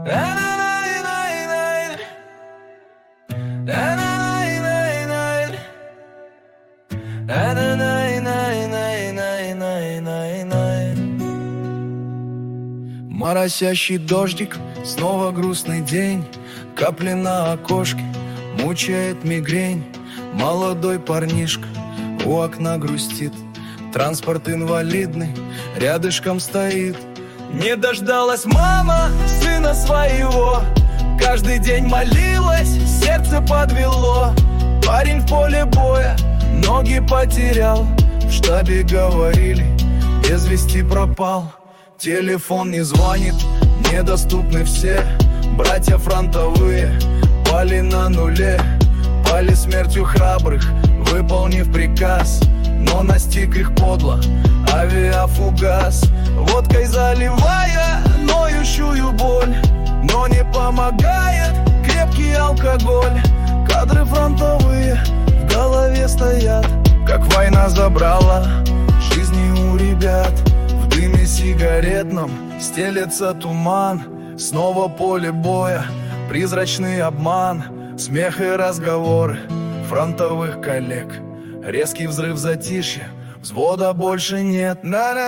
Моросящий дождик, снова грустный день. Капли на окошке, мучает мигрень. Молодой парнишка у окна грустит. Транспорт инвалидный рядышком стоит. Не дождалась мама сына своего. Каждый день молилась, сердце подвело. Парень в поле боя ноги потерял. В штабе говорили, без вести пропал. Телефон не звонит, недоступны все. Братья фронтовые пали на нуле. Пали смертью храбрых, выполнив приказ. Но настиг их подло авиафугас. Водкой заливая ноющую боль, но не помогает крепкий алкоголь. Кадры фронтовые в голове стоят, как война забрала жизни у ребят. В дыме сигаретном стелется туман. Снова поле боя, призрачный обман. Смех и разговоры фронтовых коллег. Резкий взрыв затишья, взвода больше нет.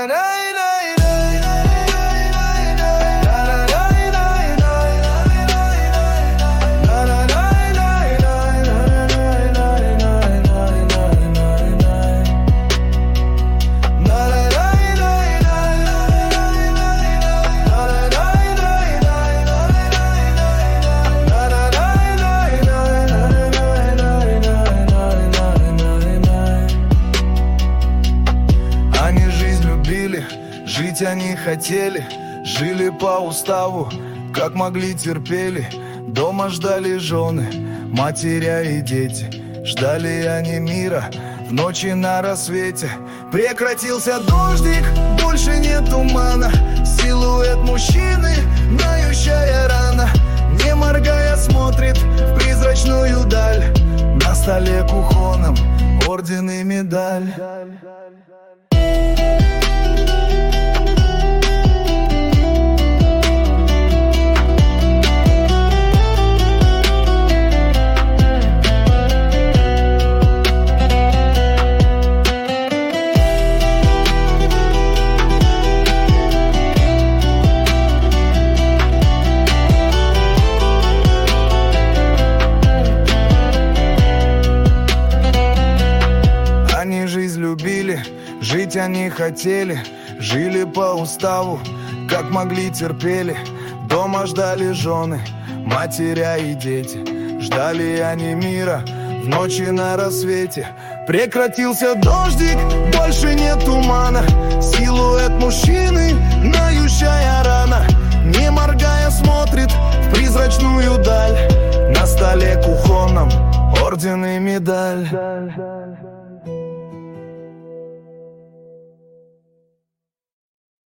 Жить они хотели, жили по уставу, как могли терпели. Дома ждали жены, матеря и дети. Ждали они мира в ночи на рассвете. Прекратился дождик, больше нет тумана. Силуэт мужчины, нающая рана. Не моргая смотрит в призрачную даль. На столе кухонном орден и медаль. Жить они хотели, жили по уставу, как могли терпели. Дома ждали жены, матеря и дети. Ждали они мира в ночи на рассвете. Прекратился дождик, больше нет тумана. Силуэт мужчины, нающая рана. Не моргая смотрит в призрачную даль. На столе кухонном орден и медаль.